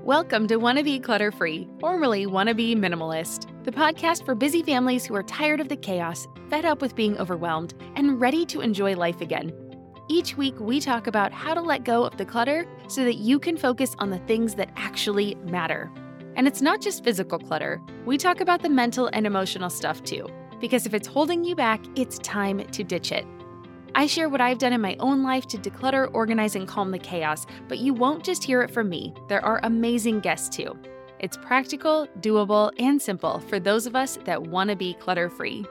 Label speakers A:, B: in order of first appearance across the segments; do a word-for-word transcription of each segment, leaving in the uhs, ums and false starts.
A: Welcome to Wanna Be Clutter-Free, formerly Wanna Be Minimalist, the podcast for busy families who are tired of the chaos, fed up with being overwhelmed, and ready to enjoy life again. Each week, we talk about how to let go of the clutter so that you can focus on the things that actually matter. And it's not just physical clutter. We talk about the mental and emotional stuff too, because if it's holding you back, it's time to ditch it. I share what I've done in my own life to declutter, organize, and calm the chaos, but you won't just hear it from me. There are amazing guests too. It's practical, doable, and simple for those of us that want to be clutter-free.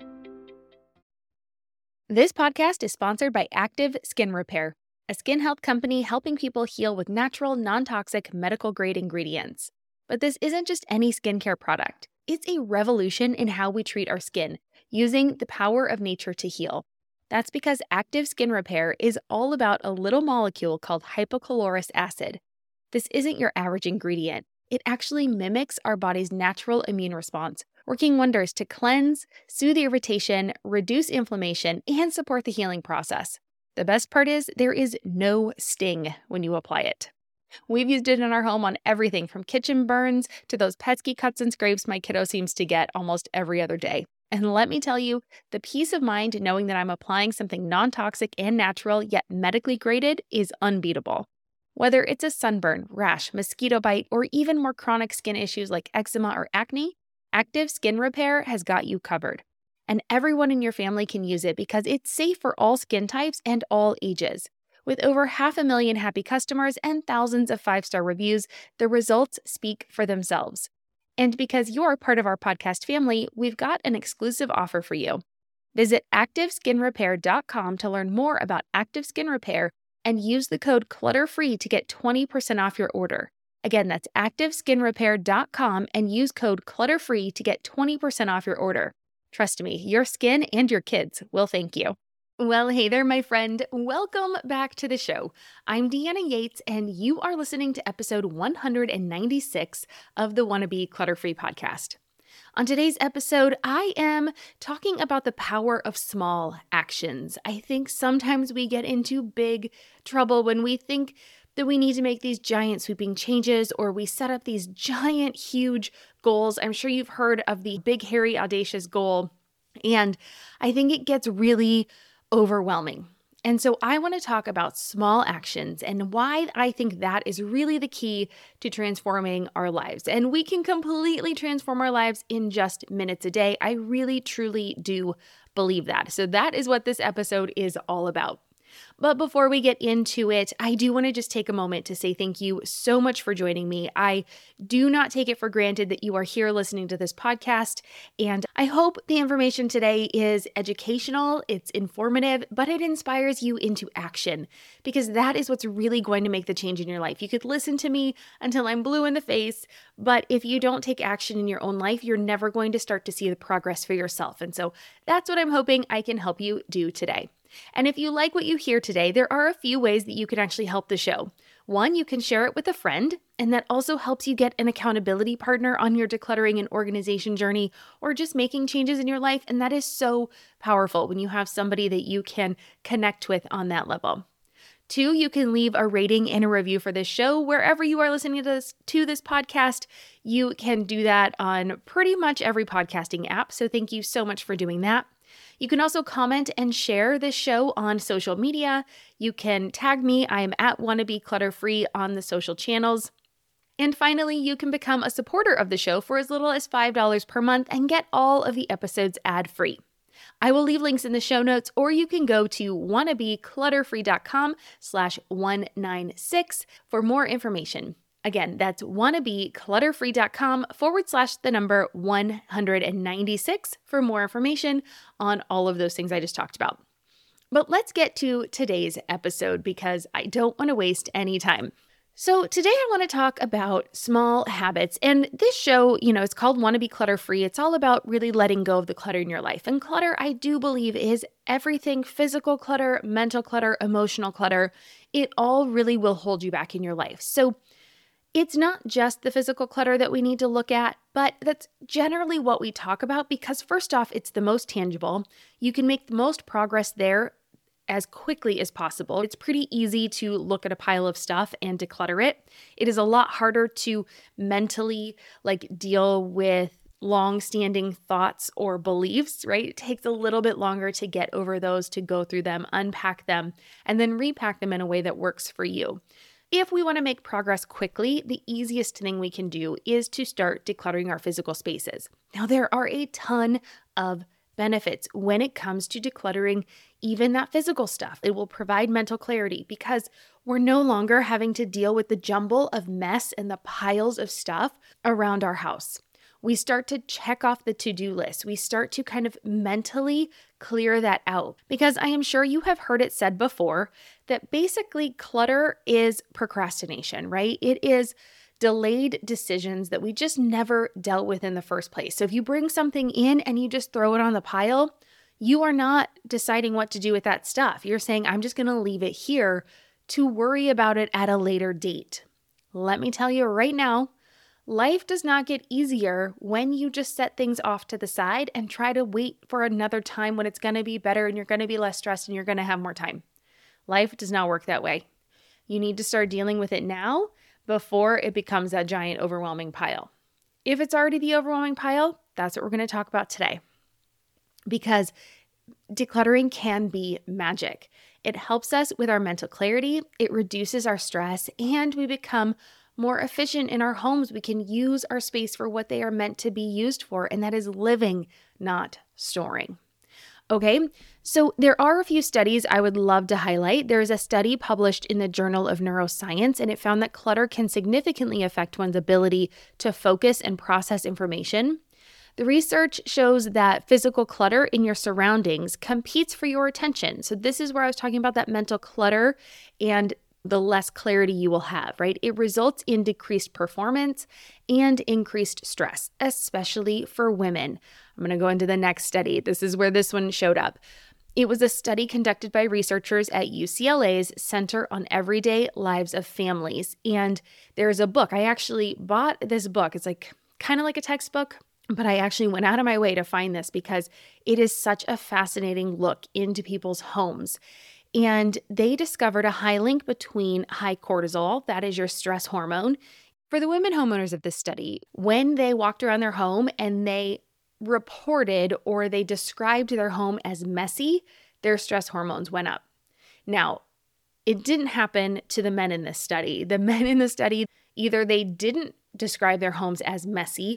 A: This podcast is sponsored by Active Skin Repair, a skin health company helping people heal with natural, non-toxic, medical-grade ingredients. But this isn't just any skincare product. It's a revolution in how we treat our skin, using the power of nature to heal. That's because Active Skin Repair is all about a little molecule called hypochlorous acid. This isn't your average ingredient. It actually mimics our body's natural immune response, working wonders to cleanse, soothe irritation, reduce inflammation, and support the healing process. The best part is there is no sting when you apply it. We've used it in our home on everything from kitchen burns to those pesky cuts and scrapes my kiddo seems to get almost every other day. And let me tell you, the peace of mind knowing that I'm applying something non-toxic and natural yet medically graded is unbeatable. Whether it's a sunburn, rash, mosquito bite, or even more chronic skin issues like eczema or acne, Active Skin Repair has got you covered. And everyone in your family can use it because it's safe for all skin types and all ages. With over half a million happy customers and thousands of five-star reviews, the results speak for themselves. And because you're part of our podcast family, we've got an exclusive offer for you. Visit active skin repair dot com to learn more about Active Skin Repair and use the code CLUTTERFREE to get twenty percent off your order. Again, that's active skin repair dot com and use code CLUTTERFREE to get twenty percent off your order. Trust me, your skin and your kids will thank you. Well, hey there, my friend. Welcome back to the show. I'm Deanna Yates, and you are listening to episode one hundred ninety-six of the Wanna Be Clutter-Free podcast. On today's episode, I am talking about the power of small actions. I think sometimes we get into big trouble when we think that we need to make these giant sweeping changes, or we set up these giant, huge goals. I'm sure you've heard of the big, hairy, audacious goal, and I think it gets really overwhelming. And so I want to talk about small actions and why I think that is really the key to transforming our lives. And we can completely transform our lives in just minutes a day. I really, truly do believe that. So that is what this episode is all about. But before we get into it, I do want to just take a moment to say thank you so much for joining me. I do not take it for granted that you are here listening to this podcast, and I hope the information today is educational, it's informative, but it inspires you into action, because that is what's really going to make the change in your life. You could listen to me until I'm blue in the face, but if you don't take action in your own life, you're never going to start to see the progress for yourself. And so that's what I'm hoping I can help you do today. And if you like what you hear today, there are a few ways that you can actually help the show. One, you can share it with a friend, and that also helps you get an accountability partner on your decluttering and organization journey, or just making changes in your life. And that is so powerful when you have somebody that you can connect with on that level. Two, you can leave a rating and a review for this show wherever you are listening to this, to this podcast. You can do that on pretty much every podcasting app. So thank you so much for doing that. You can also comment and share this show on social media. You can tag me. I am at Wanna Be Clutter-Free on the social channels. And finally, you can become a supporter of the show for as little as five dollars per month and get all of the episodes ad-free. I will leave links in the show notes, or you can go to wannabeclutterfree.com slash 196 for more information. Again, that's wannabeclutterfree.com forward slash the number one hundred ninety-six for more information on all of those things I just talked about. But let's get to today's episode because I don't want to waste any time. So today I want to talk about small habits, and this show, you know, it's called Wanna Be Clutter-Free. It's all about really letting go of the clutter in your life. And clutter, I do believe, is everything: physical clutter, mental clutter, emotional clutter. It all really will hold you back in your life. So it's not just the physical clutter that we need to look at, but that's generally what we talk about because first off, it's the most tangible. You can make the most progress there as quickly as possible. It's pretty easy to look at a pile of stuff and declutter it. It is a lot harder to mentally like deal with long-standing thoughts or beliefs, right? It takes a little bit longer to get over those, to go through them, unpack them, and then repack them in a way that works for you. If we want to make progress quickly, the easiest thing we can do is to start decluttering our physical spaces. Now, there are a ton of benefits when it comes to decluttering even that physical stuff. It will provide mental clarity because we're no longer having to deal with the jumble of mess and the piles of stuff around our house. We start to check off the to-do list. We start to kind of mentally clear that out because I am sure you have heard it said before that basically clutter is procrastination, right? It is delayed decisions that we just never dealt with in the first place. So if you bring something in and you just throw it on the pile, you are not deciding what to do with that stuff. You're saying, I'm just going to leave it here to worry about it at a later date. Let me tell you right now, life does not get easier when you just set things off to the side and try to wait for another time when it's going to be better and you're going to be less stressed and you're going to have more time. Life does not work that way. You need to start dealing with it now before it becomes that giant overwhelming pile. If it's already the overwhelming pile, that's what we're going to talk about today. Because decluttering can be magic. It helps us with our mental clarity, it reduces our stress, and we become more efficient in our homes. We can use our space for what they are meant to be used for, and that is living, not storing. Okay, so there are a few studies I would love to highlight. There is a study published in the Journal of Neuroscience, and it found that clutter can significantly affect one's ability to focus and process information. The research shows that physical clutter in your surroundings competes for your attention. So this is where I was talking about that mental clutter and the less clarity you will have, right? It results in decreased performance and increased stress, especially for women. I'm going to go into the next study. This is where this one showed up. It was a study conducted by researchers at U C L A's Center on Everyday Lives of Families. And there's a book. I actually bought this book. It's like kind of like a textbook, but I actually went out of my way to find this because it is such a fascinating look into people's homes. And they discovered a high link between high cortisol, that is your stress hormone. For the women homeowners of this study, when they walked around their home and they reported or they described their home as messy, their stress hormones went up. Now, it didn't happen to the men in this study. The men in the study, either they didn't describe their homes as messy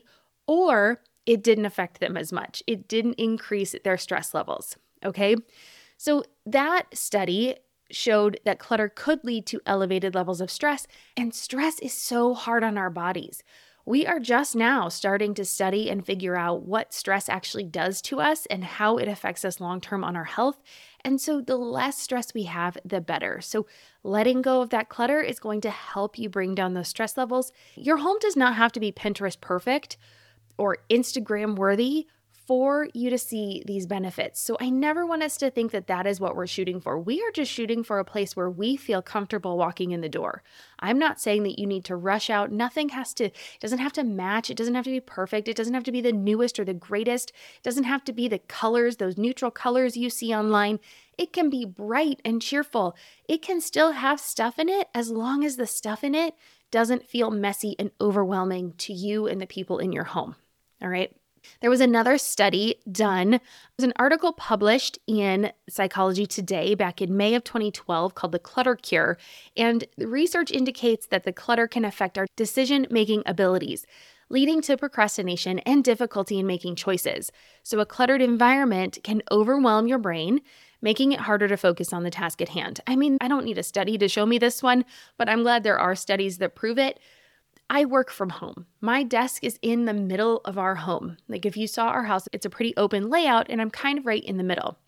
A: or it didn't affect them as much. It didn't increase their stress levels, okay? So that study showed that clutter could lead to elevated levels of stress, and stress is so hard on our bodies. We are just now starting to study and figure out what stress actually does to us and how it affects us long-term on our health. And so the less stress we have, the better. So letting go of that clutter is going to help you bring down those stress levels. Your home does not have to be Pinterest perfect or Instagram worthy for you to see these benefits. So I never want us to think that that is what we're shooting for. We are just shooting for a place where we feel comfortable walking in the door. I'm not saying that you need to rush out. Nothing has to, it doesn't have to match. It doesn't have to be perfect. It doesn't have to be the newest or the greatest. It doesn't have to be the colors, those neutral colors you see online. It can be bright and cheerful. It can still have stuff in it as long as the stuff in it doesn't feel messy and overwhelming to you and the people in your home. All right. There was another study done. There was an article published in Psychology Today back in May of twenty twelve called The Clutter Cure. And the research indicates that the clutter can affect our decision-making abilities, leading to procrastination and difficulty in making choices. So a cluttered environment can overwhelm your brain, making it harder to focus on the task at hand. I mean, I don't need a study to show me this one, but I'm glad there are studies that prove it. I work from home. My desk is in the middle of our home. Like if you saw our house, it's a pretty open layout and I'm kind of right in the middle.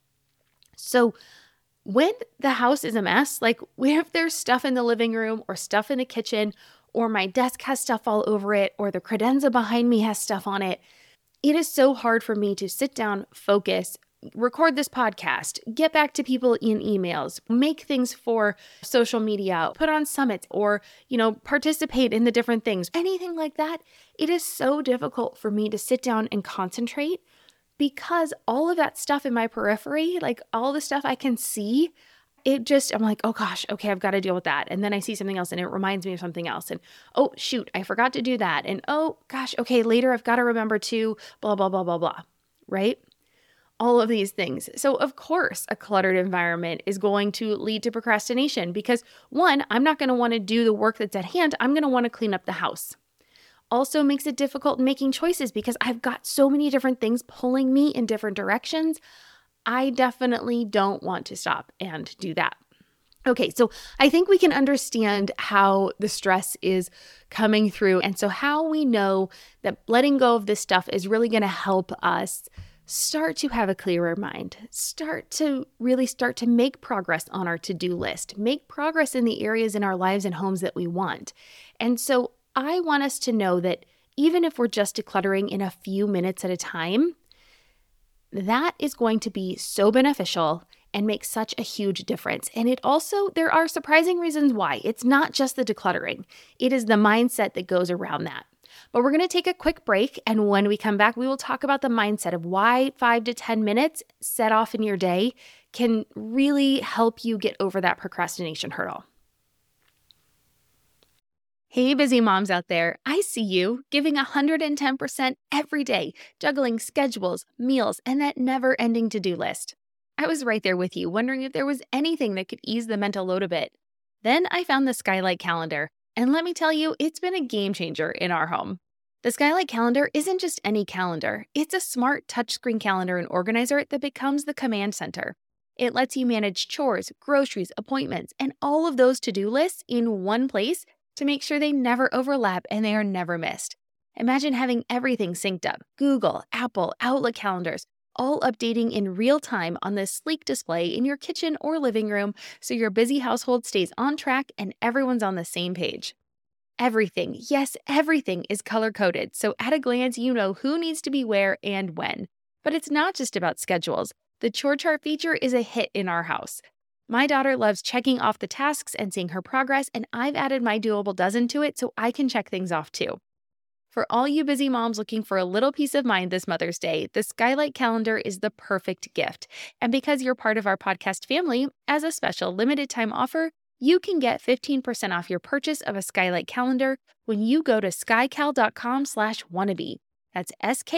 A: So when the house is a mess, like if there's stuff in the living room or stuff in the kitchen, or my desk has stuff all over it, or the credenza behind me has stuff on it, it is so hard for me to sit down, focus, record this podcast, get back to people in emails, make things for social media, put on summits, or, you know, participate in the different things, anything like that. It is so difficult for me to sit down and concentrate because all of that stuff in my periphery, like all the stuff I can see, it just, I'm like, oh gosh, okay, I've got to deal with that. And then I see something else and it reminds me of something else. And oh, shoot, I forgot to do that. And oh gosh, okay, later I've got to remember to blah, blah, blah, blah, blah, right? All of these things. So of course, a cluttered environment is going to lead to procrastination because one, I'm not going to want to do the work that's at hand. I'm going to want to clean up the house. Also makes it difficult making choices because I've got so many different things pulling me in different directions. I definitely don't want to stop and do that. Okay, so I think we can understand how the stress is coming through. And so how we know that letting go of this stuff is really going to help us start to have a clearer mind, start to really start to make progress on our to-do list, make progress in the areas in our lives and homes that we want. And so I want us to know that even if we're just decluttering in a few minutes at a time, that is going to be so beneficial and make such a huge difference. And it also, there are surprising reasons why. It's not just the decluttering. It is the mindset that goes around that. But we're going to take a quick break. And when we come back, we will talk about the mindset of why five to ten minutes set off in your day can really help you get over that procrastination hurdle. Hey, busy moms out there, I see you giving one hundred ten percent every day, juggling schedules, meals, and that never-ending to-do list. I was right there with you, wondering if there was anything that could ease the mental load a bit. Then I found the Skylight Calendar, and let me tell you, it's been a game changer in our home. The Skylight Calendar isn't just any calendar. It's a smart touchscreen calendar and organizer that becomes the command center. It lets you manage chores, groceries, appointments, and all of those to-do lists in one place to make sure they never overlap and they are never missed. Imagine having everything synced up: Google, Apple, Outlook calendars, all updating in real time on this sleek display in your kitchen or living room so your busy household stays on track and everyone's on the same page. Everything, yes, everything is color-coded, so at a glance you know who needs to be where and when. But it's not just about schedules. The chore chart feature is a hit in our house. My daughter loves checking off the tasks and seeing her progress, and I've added my doable dozen to it so I can check things off too. For all you busy moms looking for a little peace of mind this Mother's Day, the Skylight Calendar is the perfect gift. And because you're part of our podcast family, as a special limited time offer, you can get fifteen percent off your purchase of a Skylight Calendar when you go to skycal.com slash wannabe. That's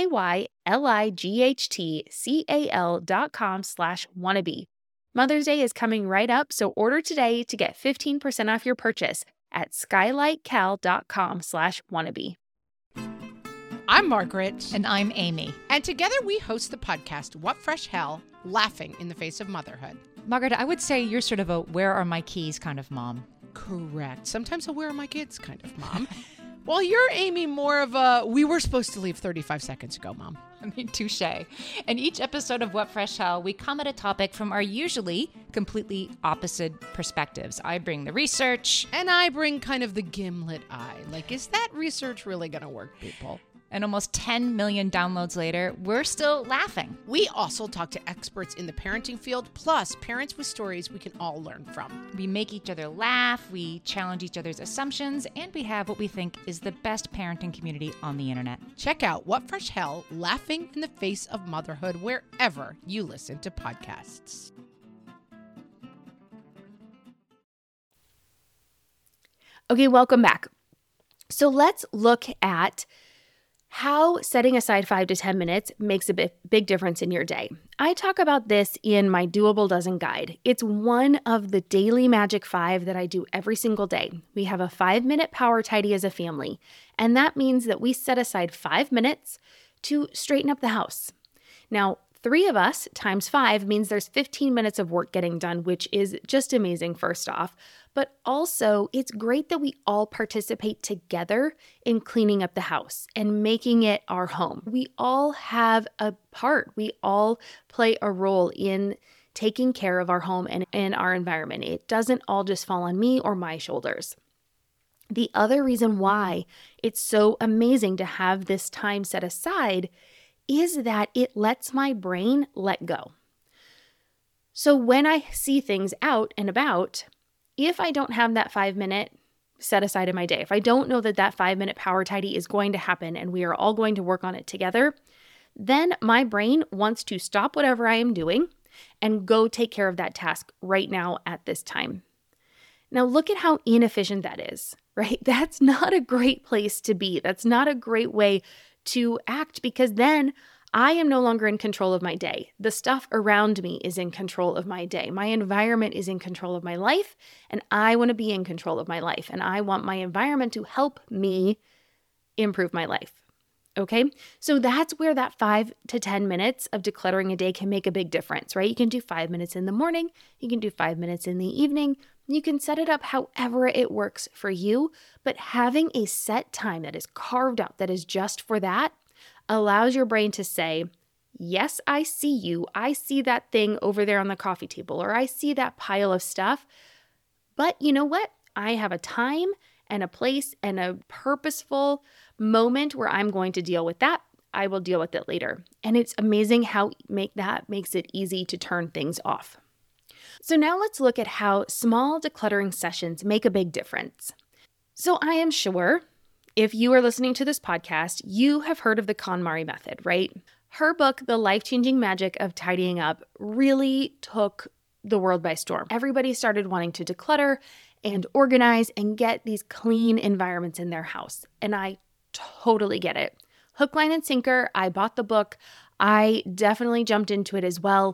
A: S-K-Y-L-I-G-H-T-C-A-L dot com slash wannabe. Mother's Day is coming right up, so order today to get fifteen percent off your purchase at skylightcal.com slash wannabe.
B: I'm Margaret.
C: And I'm Amy.
B: And together we host the podcast, What Fresh Hell? Laughing in the Face of Motherhood.
C: Margaret, I would say you're sort of a where are my keys kind of mom.
B: Correct. Sometimes a where are my kids kind of mom. Well, you're, Amy, more of a we were supposed to leave thirty-five seconds ago, mom.
C: I mean, touche. In each episode of What Fresh Hell, we come at a topic from our usually completely opposite perspectives. I bring the research.
B: And I bring kind of the gimlet eye. Like, is that research really going to work, people?
C: And almost ten million downloads later, we're still laughing.
B: We also talk to experts in the parenting field, plus parents with stories we can all learn from.
C: We make each other laugh, we challenge each other's assumptions, and we have what we think is the best parenting community on the internet.
B: Check out What Fresh Hell? Laughing in the Face of Motherhood wherever you listen to podcasts.
A: Okay, welcome back. So let's look at how setting aside five to ten minutes makes a big, big difference in your day. I talk about this in my Doable Dozen guide. It's one of the daily magic five that I do every single day. We have a five-minute power tidy as a family, and that means that we set aside five minutes to straighten up the house. Now, three of us times five means there's fifteen minutes of work getting done, which is just amazing, first off. But also, it's great that we all participate together in cleaning up the house and making it our home. We all have a part. We all play a role in taking care of our home and, and our environment. It doesn't all just fall on me or my shoulders. The other reason why it's so amazing to have this time set aside is that it lets my brain let go. So when I see things out and about, if I don't have that five minute set aside in my day, if I don't know that that five minute power tidy is going to happen and we are all going to work on it together, then my brain wants to stop whatever I am doing and go take care of that task right now at this time. Now, look at how inefficient that is, right? That's not a great place to be. That's not a great way to act, because then I am no longer in control of my day. The stuff around me is in control of my day. My environment is in control of my life, and I want to be in control of my life. And I want my environment to help me improve my life. Okay, so that's where that five to ten minutes of decluttering a day can make a big difference, right? You can do five minutes in the morning, you can do five minutes in the evening, you can set it up however it works for you, but having a set time that is carved out, that is just for that, allows your brain to say, yes, I see you, I see that thing over there on the coffee table, or I see that pile of stuff, but you know what? I have a time and a place and a purposeful moment where I'm going to deal with that. I will deal with it later. And it's amazing how make that makes it easy to turn things off. So now let's look at how small decluttering sessions make a big difference. So I am sure if you are listening to this podcast, you have heard of the KonMari method, right? Her book, The Life-Changing Magic of Tidying Up, really took the world by storm. Everybody started wanting to declutter and organize and get these clean environments in their house. And I totally get it. Hook, line, and sinker, I bought the book. I definitely jumped into it as well.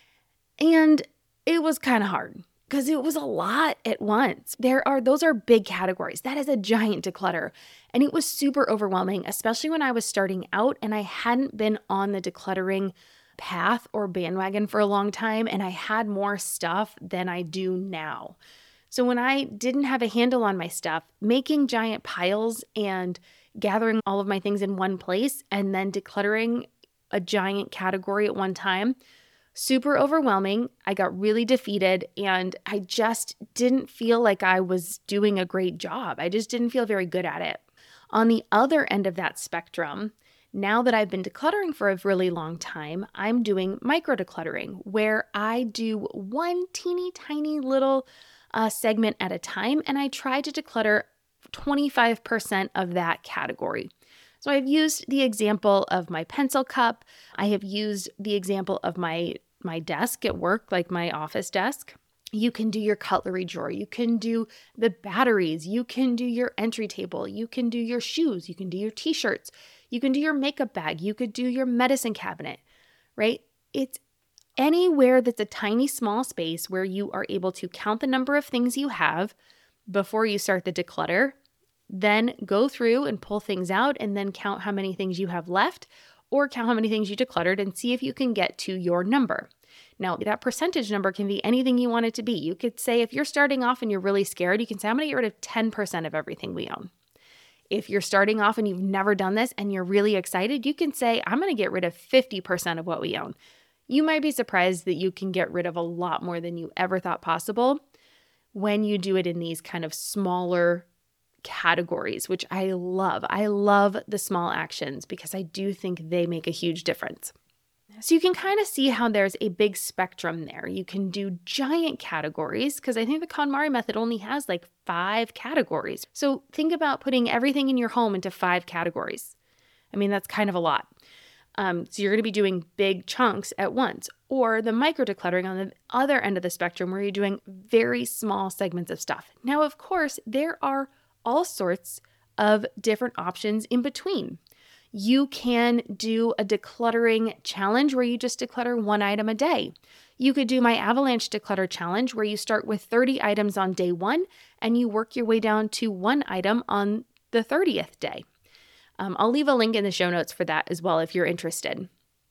A: And it was kind of hard because it was a lot at once. There are, those are big categories. That is a giant declutter. And it was super overwhelming, especially when I was starting out and I hadn't been on the decluttering path or bandwagon for a long time. And I had more stuff than I do now. So when I didn't have a handle on my stuff, making giant piles and gathering all of my things in one place and then decluttering a giant category at one time, super overwhelming. I got really defeated and I just didn't feel like I was doing a great job. I just didn't feel very good at it. On the other end of that spectrum, now that I've been decluttering for a really long time, I'm doing micro decluttering where I do one teeny tiny little uh, segment at a time and I try to declutter twenty-five percent of that category. So I've used the example of my pencil cup. I have used the example of my, my desk at work, like my office desk. You can do your cutlery drawer. You can do the batteries. You can do your entry table. You can do your shoes. You can do your t-shirts. You can do your makeup bag. You could do your medicine cabinet, right? It's anywhere that's a tiny, small space where you are able to count the number of things you have before you start the declutter, then go through and pull things out and then count how many things you have left or count how many things you decluttered and see if you can get to your number. Now, that percentage number can be anything you want it to be. You could say if you're starting off and you're really scared, you can say, I'm going to get rid of ten percent of everything we own. If you're starting off and you've never done this and you're really excited, you can say, I'm going to get rid of fifty percent of what we own. You might be surprised that you can get rid of a lot more than you ever thought possible when you do it in these kind of smaller categories, which I love. I love the small actions because I do think they make a huge difference. So you can kind of see how there's a big spectrum there. You can do giant categories because I think the KonMari method only has like five categories. So think about putting everything in your home into five categories. I mean, that's kind of a lot. Um, so you're going to be doing big chunks at once. Or the micro decluttering on the other end of the spectrum where you're doing very small segments of stuff. Now, of course, there are all sorts of different options in between. You can do a decluttering challenge where you just declutter one item a day. You could do my avalanche declutter challenge where you start with thirty items on day one and you work your way down to one item on the thirtieth day. Um, I'll leave a link in the show notes for that as well if you're interested.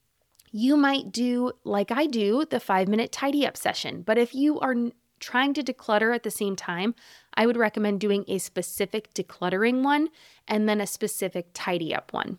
A: You might do, like I do, the five-minute tidy up session. But if you are trying to declutter at the same time, I would recommend doing a specific decluttering one and then a specific tidy up one.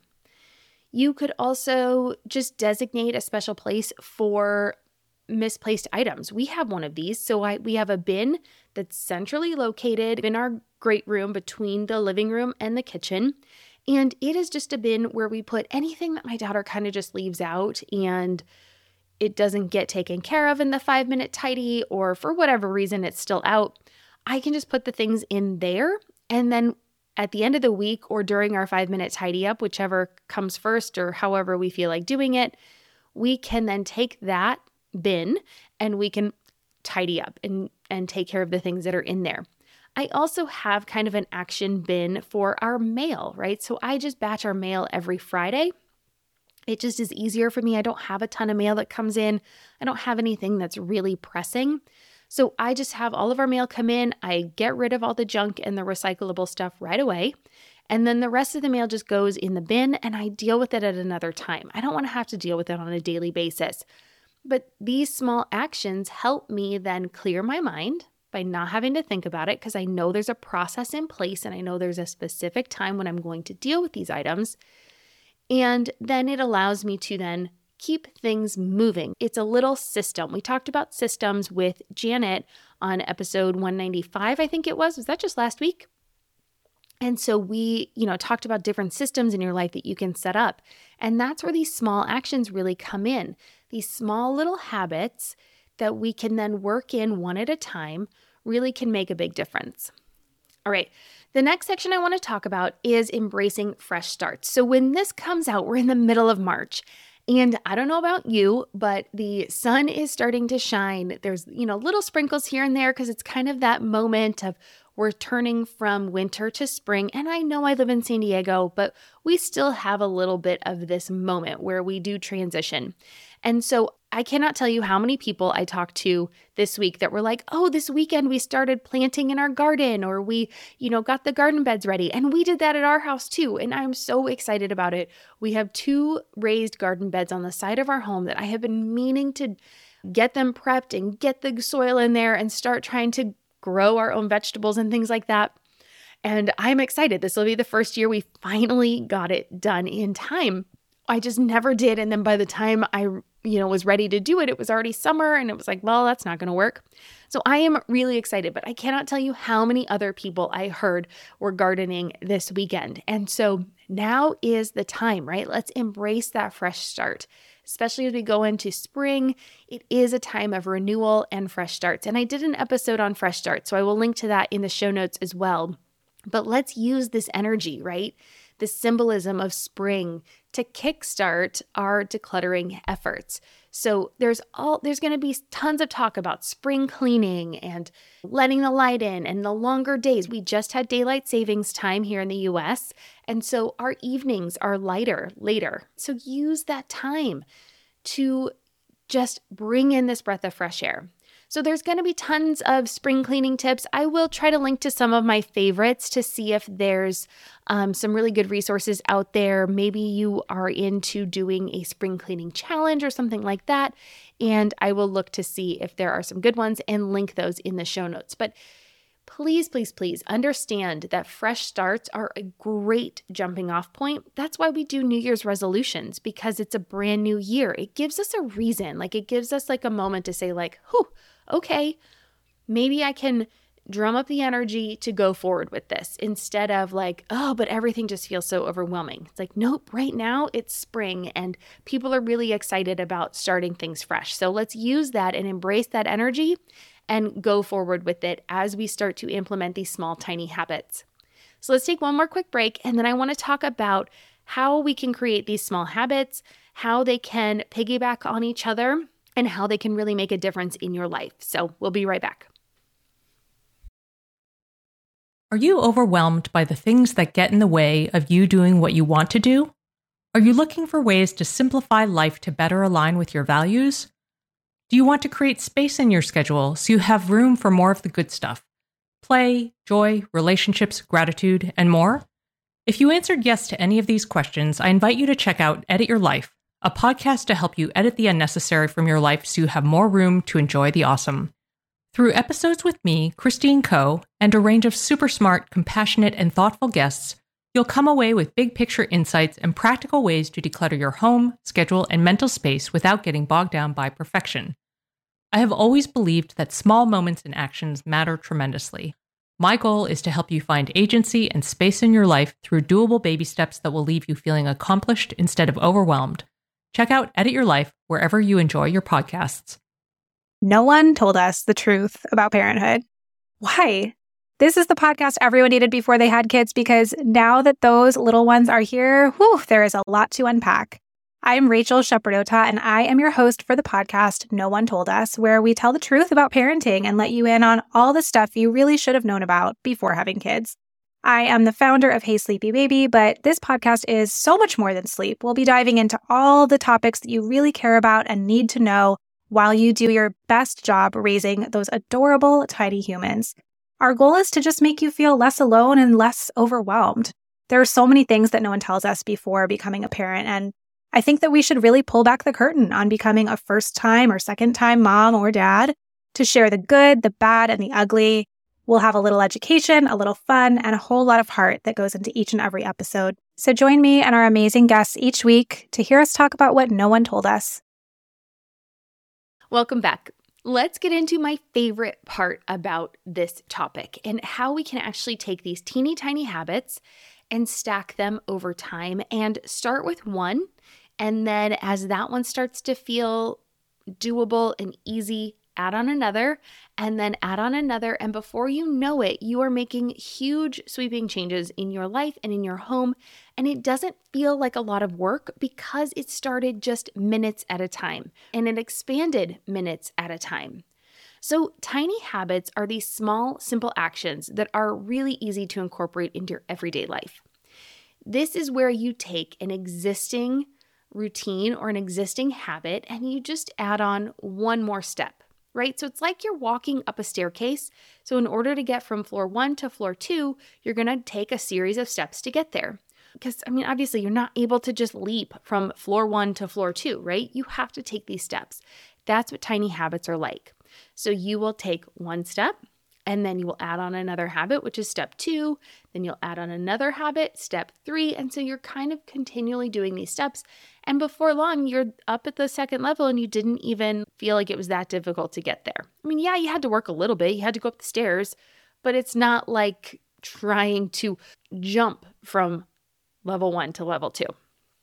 A: You could also just designate a special place for misplaced items. We have one of these. So I, we have a bin that's centrally located in our great room between the living room and the kitchen. And it is just a bin where we put anything that my daughter kind of just leaves out and it doesn't get taken care of in the five minute tidy, or for whatever reason it's still out. I can just put the things in there, and then at the end of the week or during our five minute tidy up, whichever comes first or however we feel like doing it, we can then take that bin and we can tidy up and, and take care of the things that are in there. I also have kind of an action bin for our mail, right? So I just batch our mail every Friday. It just is easier for me. I don't have a ton of mail that comes in. I don't have anything that's really pressing. So I just have all of our mail come in. I get rid of all the junk and the recyclable stuff right away. And then the rest of the mail just goes in the bin and I deal with it at another time. I don't want to have to deal with it on a daily basis. But these small actions help me then clear my mind by not having to think about it because I know there's a process in place and I know there's a specific time when I'm going to deal with these items. And then it allows me to then keep things moving. It's a little system. We talked about systems with Janet on episode one ninety-five, I think it was. Was that just last week? And so we, you know, talked about different systems in your life that you can set up. And that's where these small actions really come in. These small little habits that we can then work in one at a time really can make a big difference. All right. The next section I want to talk about is embracing fresh starts. So when this comes out, we're in the middle of March. And I don't know about you, but the sun is starting to shine. There's, you know, little sprinkles here and there because it's kind of that moment of we're turning from winter to spring. And I know I live in San Diego, but we still have a little bit of this moment where we do transition. And so I cannot tell you how many people I talked to this week that were like, oh, this weekend we started planting in our garden, or we, you know, got the garden beds ready. And we did that at our house too. And I'm so excited about it. We have two raised garden beds on the side of our home that I have been meaning to get them prepped and get the soil in there and start trying to grow our own vegetables and things like that. And I'm excited. This will be the first year we finally got it done in time. I just never did. And then by the time I, you know, was ready to do it, it was already summer and it was like, well, that's not going to work. So I am really excited, but I cannot tell you how many other people I heard were gardening this weekend. And so now is the time, right? Let's embrace that fresh start. Especially as we go into spring, it is a time of renewal and fresh starts. And I did an episode on fresh starts, so I will link to that in the show notes as well. But let's use this energy, right? The symbolism of spring to kickstart our decluttering efforts. So there's all there's going to be tons of talk about spring cleaning and letting the light in and the longer days. We just had daylight savings time here in the U S, and so our evenings are lighter later. So use that time to just bring in this breath of fresh air. So there's going to be tons of spring cleaning tips. I will try to link to some of my favorites to see if there's um, some really good resources out there. Maybe you are into doing a spring cleaning challenge or something like that. And I will look to see if there are some good ones and link those in the show notes. But please, please, please understand that fresh starts are a great jumping off point. That's why we do New Year's resolutions, because it's a brand new year. It gives us a reason, like it gives us like a moment to say like, whew, okay, maybe I can drum up the energy to go forward with this instead of like, oh, but everything just feels so overwhelming. It's like, nope, right now it's spring and people are really excited about starting things fresh. So let's use that and embrace that energy and go forward with it as we start to implement these small, tiny habits. So let's take one more quick break, and then I want to talk about how we can create these small habits, how they can piggyback on each other, and how they can really make a difference in your life. So we'll be right back.
D: Are you overwhelmed by the things that get in the way of you doing what you want to do? Are you looking for ways to simplify life to better align with your values? Do you want to create space in your schedule so you have room for more of the good stuff? Play, joy, relationships, gratitude, and more? If you answered yes to any of these questions, I invite you to check out Edit Your Life, a podcast to help you edit the unnecessary from your life so you have more room to enjoy the awesome. Through episodes with me, Christine Coe, and a range of super smart, compassionate, and thoughtful guests, you'll come away with big picture insights and practical ways to declutter your home, schedule, and mental space without getting bogged down by perfection. I have always believed that small moments and actions matter tremendously. My goal is to help you find agency and space in your life through doable baby steps that will leave you feeling accomplished instead of overwhelmed. Check out Edit Your Life wherever you enjoy your podcasts.
E: No one told us the truth about parenthood. Why? This is the podcast everyone needed before they had kids, because now that those little ones are here, whew, there is a lot to unpack. I'm Rachel Shepardota, and I am your host for the podcast No One Told Us, where we tell the truth about parenting and let you in on all the stuff you really should have known about before having kids. I am the founder of Hey Sleepy Baby, but this podcast is so much more than sleep. We'll be diving into all the topics that you really care about and need to know while you do your best job raising those adorable tiny humans. Our goal is to just make you feel less alone and less overwhelmed. There are so many things that no one tells us before becoming a parent, and I think that we should really pull back the curtain on becoming a first-time or second-time mom or dad to share the good, the bad, and the ugly. We'll have a little education, a little fun, and a whole lot of heart that goes into each and every episode. So join me and our amazing guests each week to hear us talk about what no one told us.
A: Welcome back. Let's get into my favorite part about this topic and how we can actually take these teeny tiny habits and stack them over time and start with one. And then as that one starts to feel doable and easy, add on another, and then add on another. And before you know it, you are making huge sweeping changes in your life and in your home. And it doesn't feel like a lot of work because it started just minutes at a time and it expanded minutes at a time. So tiny habits are these small, simple actions that are really easy to incorporate into your everyday life. This is where you take an existing routine or an existing habit and you just add on one more step. Right? So it's like you're walking up a staircase. So in order to get from floor one to floor two, you're going to take a series of steps to get there. Because, I mean, obviously you're not able to just leap from floor one to floor two, right? You have to take these steps. That's what tiny habits are like. So you will take one step and then you will add on another habit, which is step two. Then you'll add on another habit, step three. And so you're kind of continually doing these steps. And before long, you're up at the second level and you didn't even feel like it was that difficult to get there. I mean, yeah, you had to work a little bit. You had to go up the stairs, but it's not like trying to jump from level one to level two.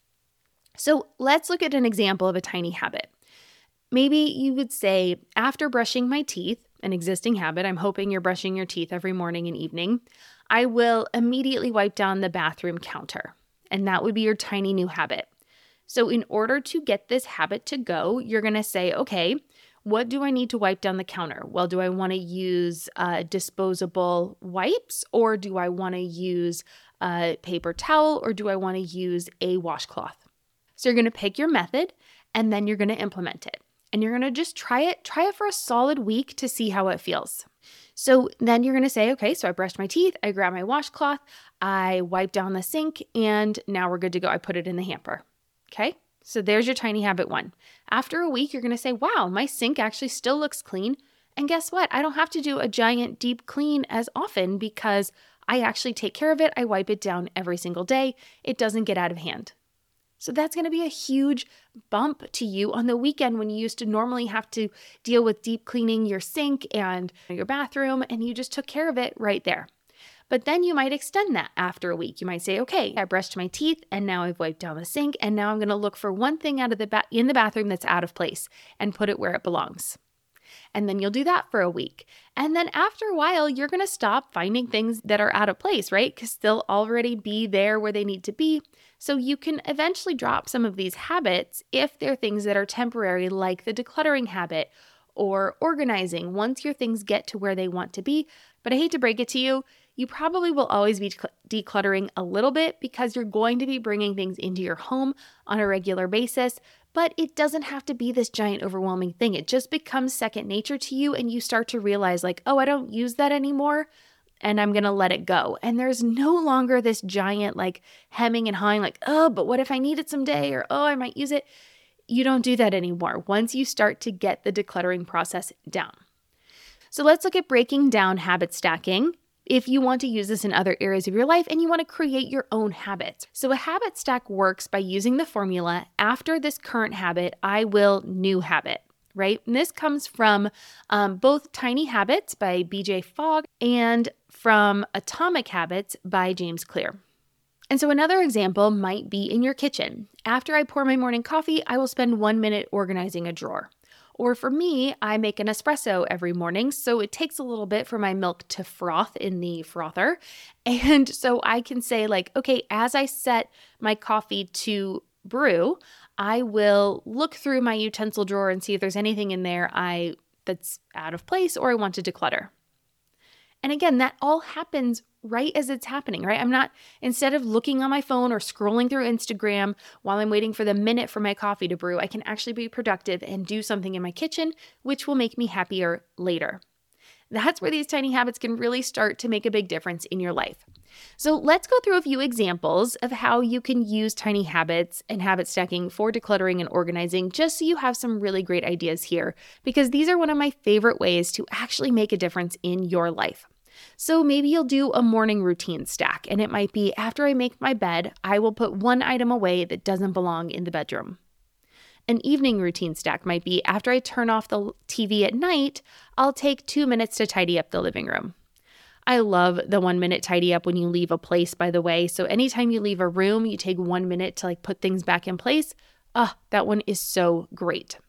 A: So let's look at an example of a tiny habit. Maybe you would say, after brushing my teeth, an existing habit, I'm hoping you're brushing your teeth every morning and evening, I will immediately wipe down the bathroom counter. And that would be your tiny new habit. So in order to get this habit to go, you're going to say, okay, what do I need to wipe down the counter? Well, do I want to use uh, disposable wipes, or do I want to use a paper towel, or do I want to use a washcloth? So you're going to pick your method and then you're going to implement it. And you're going to just try it, try it for a solid week to see how it feels. So then you're going to say, okay, so I brushed my teeth, I grabbed my washcloth, I wiped down the sink, and now we're good to go. I put it in the hamper. Okay, so there's your tiny habit one. After a week, you're going to say, wow, my sink actually still looks clean. And guess what? I don't have to do a giant deep clean as often because I actually take care of it. I wipe it down every single day. It doesn't get out of hand. So that's going to be a huge bump to you on the weekend when you used to normally have to deal with deep cleaning your sink and your bathroom, and you just took care of it right there. But then you might extend that after a week. You might say, okay, I brushed my teeth and now I've wiped down the sink, and now I'm going to look for one thing out of the ba- in the bathroom that's out of place and put it where it belongs. And then you'll do that for a week. And then after a while, you're going to stop finding things that are out of place, right? Because they'll already be there where they need to be. So you can eventually drop some of these habits if they're things that are temporary, like the decluttering habit or organizing, once your things get to where they want to be. But I hate to break it to you, you probably will always be decluttering a little bit because you're going to be bringing things into your home on a regular basis. But it doesn't have to be this giant overwhelming thing. It just becomes second nature to you, and you start to realize like, oh, I don't use that anymore, and I'm going to let it go. And there's no longer this giant like hemming and hawing like, oh, but what if I need it someday? Or, oh, I might use it. You don't do that anymore once you start to get the decluttering process down. So let's look at breaking down habit stacking if you want to use this in other areas of your life and you want to create your own habits. So a habit stack works by using the formula, after this current habit, I will new habit, right? And this comes from um, both Tiny Habits by B J Fogg and from Atomic Habits by James Clear. And so another example might be in your kitchen. After I pour my morning coffee, I will spend one minute organizing a drawer. Or for me, I make an espresso every morning, so it takes a little bit for my milk to froth in the frother. And so I can say like, okay, as I set my coffee to brew, I will look through my utensil drawer and see if there's anything in there I that's out of place or I want to declutter. And again, that all happens right as it's happening, right? I'm not, instead of looking on my phone or scrolling through Instagram while I'm waiting for the minute for my coffee to brew, I can actually be productive and do something in my kitchen, which will make me happier later. That's where these tiny habits can really start to make a big difference in your life. So let's go through a few examples of how you can use tiny habits and habit stacking for decluttering and organizing, just so you have some really great ideas here, because these are one of my favorite ways to actually make a difference in your life. So maybe you'll do a morning routine stack, and it might be after I make my bed, I will put one item away that doesn't belong in the bedroom. An evening routine stack might be after I turn off the T V at night, I'll take two minutes to tidy up the living room. I love the one minute tidy up when you leave a place, by the way. So anytime you leave a room, you take one minute to like put things back in place. Ah, oh, that one is so great.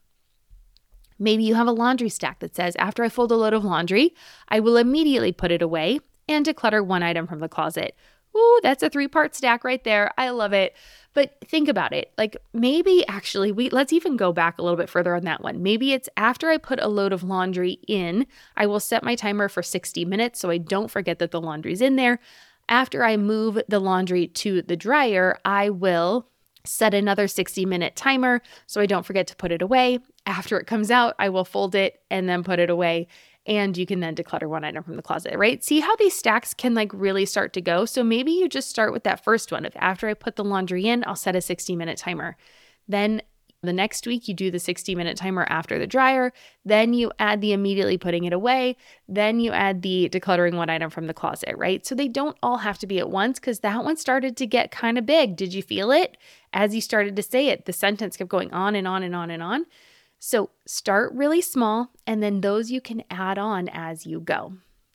A: Maybe you have a laundry stack that says, after I fold a load of laundry, I will immediately put it away and declutter one item from the closet. Ooh, that's a three-part stack right there. I love it. But think about it. Like maybe actually, we let's even go back a little bit further on that one. Maybe it's after I put a load of laundry in, I will set my timer for sixty minutes so I don't forget that the laundry's in there. After I move the laundry to the dryer, I will set another sixty minute timer so I don't forget to put it away. After it comes out, I will fold it and then put it away. And you can then declutter one item from the closet, right? See how these stacks can like really start to go? So maybe you just start with that first one. If after I put the laundry in, I'll set a sixty minute timer. Then the next week you do the sixty minute timer after the dryer. Then you add the immediately putting it away. Then you add the decluttering one item from the closet, right? So they don't all have to be at once, because that one started to get kind of big. Did you feel it? As you started to say it, the sentence kept going on and on and on and on. So start really small, and then those you can add on as you go.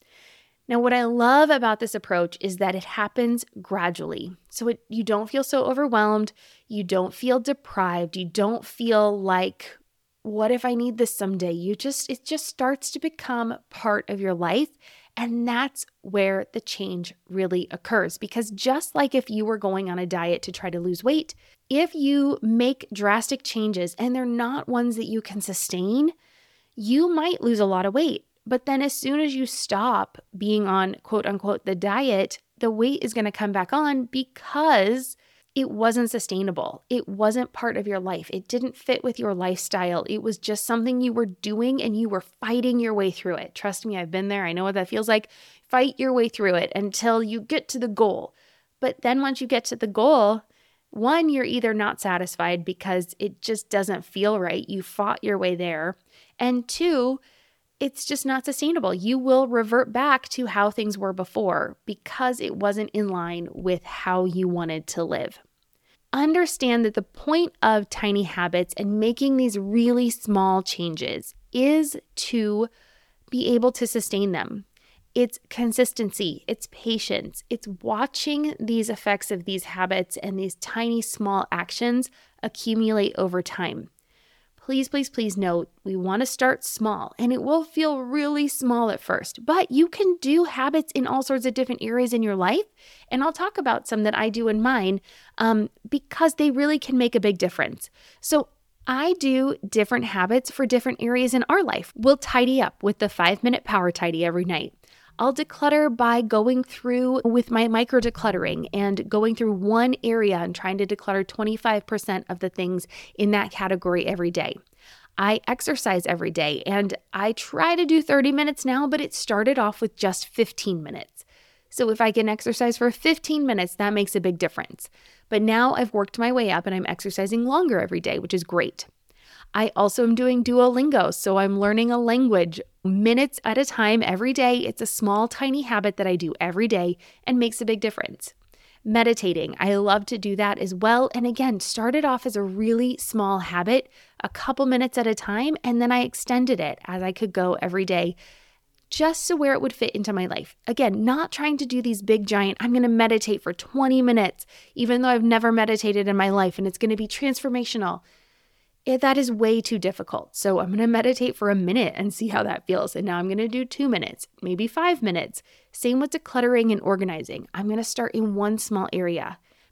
A: Now, what I love about this approach is that it happens gradually. So it, you don't feel so overwhelmed. You don't feel deprived. You don't feel like, what if I need this someday? You just, it just starts to become part of your life. And that's where the change really occurs. Because just like if you were going on a diet to try to lose weight, if you make drastic changes and they're not ones that you can sustain, you might lose a lot of weight. But then as soon as you stop being on quote unquote the diet, the weight is going to come back on because it wasn't sustainable. It wasn't part of your life. It didn't fit with your lifestyle. It was just something you were doing and you were fighting your way through it. Trust me, I've been there. I know what that feels like. Fight your way through it until you get to the goal. But then once you get to the goal, one, you're either not satisfied because it just doesn't feel right. You fought your way there. And two, it's just not sustainable. You will revert back to how things were before because it wasn't in line with how you wanted to live. Understand that the point of tiny habits and making these really small changes is to be able to sustain them. It's consistency, it's patience, it's watching these effects of these habits and these tiny small actions accumulate over time. Please, please, please note, we want to start small, and it will feel really small at first, but you can do habits in all sorts of different areas in your life, and I'll talk about some that I do in mine um, because they really can make a big difference. So I do different habits for different areas in our life. We'll tidy up with the five-minute power tidy every night. I'll declutter by going through with my micro decluttering and going through one area and trying to declutter twenty-five percent of the things in that category every day. I exercise every day and I try to do thirty minutes now, but it started off with just fifteen minutes. So if I can exercise for fifteen minutes, that makes a big difference. But now I've worked my way up and I'm exercising longer every day, which is great. I also am doing Duolingo, so I'm learning a language minutes at a time every day. It's a small, tiny habit that I do every day and makes a big difference. Meditating, I love to do that as well. And again, started off as a really small habit, a couple minutes at a time, and then I extended it as I could go every day, just to where it would fit into my life. Again, not trying to do these big giant, I'm going to meditate for twenty minutes, even though I've never meditated in my life and it's going to be transformational. It, that is way too difficult. So I'm going to meditate for a minute and see how that feels. And now I'm going to do two minutes, maybe five minutes. Same with decluttering and organizing. I'm going to start in one small area.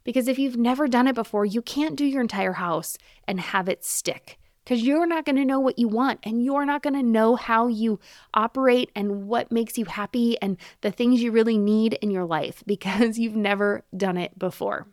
A: Because if you've never done it before, you can't do your entire house and have it stick. Because you're not going to know what you want, and you're not going to know how you operate and what makes you happy and the things you really need in your life because you've never done it before.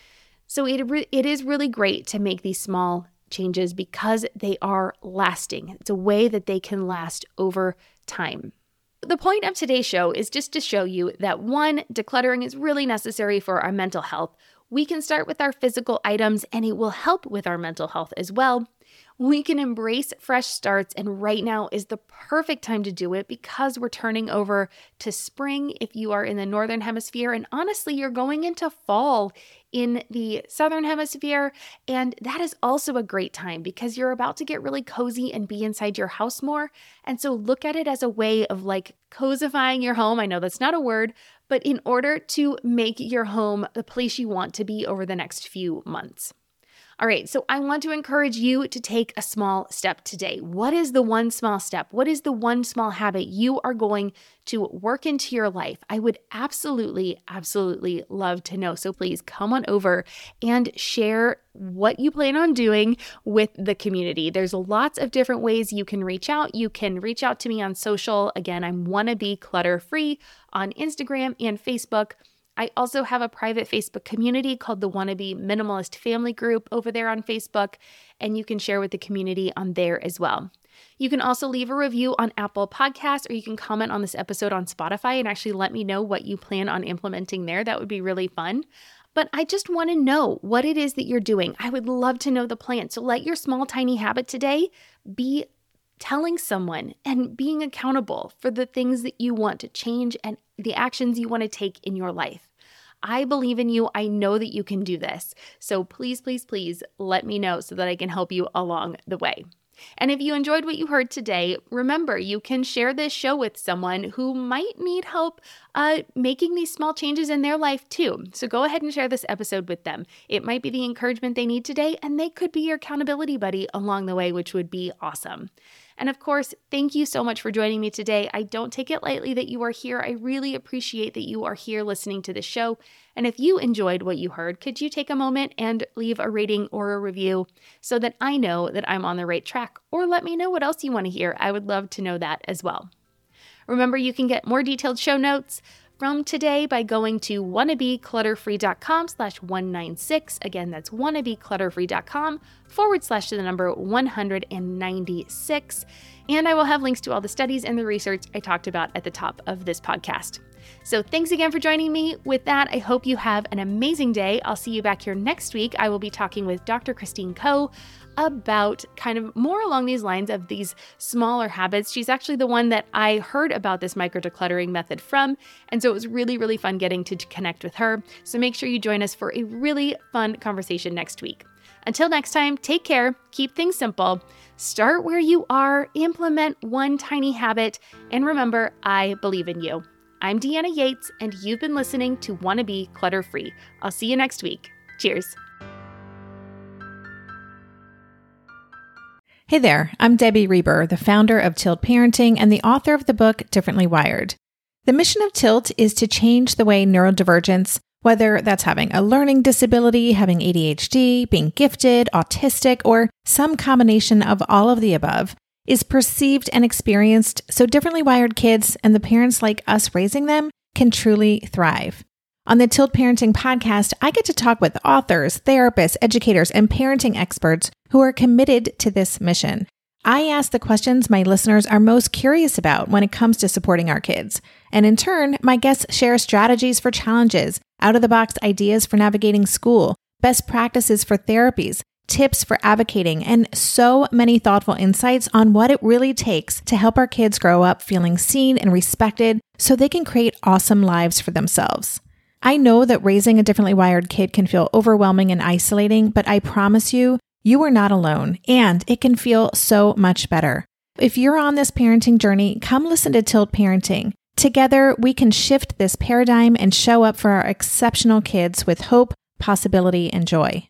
A: So it, re- it is really great to make these small changes because they are lasting. It's a way that they can last over time. The point of today's show is just to show you that one, decluttering is really necessary for our mental health. We can start with our physical items and it will help with our mental health as well. We can embrace fresh starts, and right now is the perfect time to do it because we're turning over to spring if you are in the northern hemisphere, and honestly, you're going into fall in the southern hemisphere, and that is also a great time because you're about to get really cozy and be inside your house more, and so look at it as a way of like cozifying your home. I know that's not a word, but in order to make your home the place you want to be over the next few months. All right, so I want to encourage you to take a small step today. What is the one small step? What is the one small habit you are going to work into your life? I would absolutely, absolutely love to know. So please come on over and share what you plan on doing with the community. There's lots of different ways you can reach out. You can reach out to me on social. Again, I'm Wanna Be Clutter Free on Instagram and Facebook. I also have a private Facebook community called the Wanna Be Minimalist Family Group over there on Facebook, and you can share with the community on there as well. You can also leave a review on Apple Podcasts, or you can comment on this episode on Spotify and actually let me know what you plan on implementing there. That would be really fun. But I just want to know what it is that you're doing. I would love to know the plan. So let your small, tiny habit today be telling someone and being accountable for the things that you want to change and the actions you want to take in your life. I believe in you. I know that you can do this. So please, please, please let me know so that I can help you along the way. And if you enjoyed what you heard today, remember, you can share this show with someone who might need help uh, making these small changes in their life too. So go ahead and share this episode with them. It might be the encouragement they need today, and they could be your accountability buddy along the way, which would be awesome. And of course, thank you so much for joining me today. I don't take it lightly that you are here. I really appreciate that you are here listening to the show. And if you enjoyed what you heard, could you take a moment and leave a rating or a review so that I know that I'm on the right track? Or let me know what else you want to hear. I would love to know that as well. Remember, you can get more detailed show notes from today by going to wannabeclutterfree.com slash 196. Again, that's wannabeclutterfree.com forward slash to the number one hundred ninety-six. And I will have links to all the studies and the research I talked about at the top of this podcast. So thanks again for joining me. With that, I hope you have an amazing day. I'll see you back here next week. I will be talking with Doctor Christine Koh about kind of more along these lines of these smaller habits. She's actually the one that I heard about this micro decluttering method from. And so it was really, really fun getting to connect with her. So make sure you join us for a really fun conversation next week. Until next time, take care, keep things simple, start where you are, implement one tiny habit, and remember, I believe in you. I'm Deanna Yates, and you've been listening to Wanna Be Clutter Free. I'll see you next week. Cheers.
F: Hey there, I'm Debbie Reber, the founder of Tilt Parenting and the author of the book Differently Wired. The mission of Tilt is to change the way neurodivergence, whether that's having a learning disability, having A D H D, being gifted, autistic, or some combination of all of the above, is perceived and experienced so differently wired kids and the parents like us raising them can truly thrive. On the Tilt Parenting podcast, I get to talk with authors, therapists, educators, and parenting experts who are committed to this mission. I ask the questions my listeners are most curious about when it comes to supporting our kids. And in turn, my guests share strategies for challenges, out-of-the-box ideas for navigating school, best practices for therapies, tips for advocating, and so many thoughtful insights on what it really takes to help our kids grow up feeling seen and respected so they can create awesome lives for themselves. I know that raising a differently wired kid can feel overwhelming and isolating, but I promise you, you are not alone, and it can feel so much better. If you're on this parenting journey, come listen to Tilt Parenting. Together, we can shift this paradigm and show up for our exceptional kids with hope, possibility, and joy.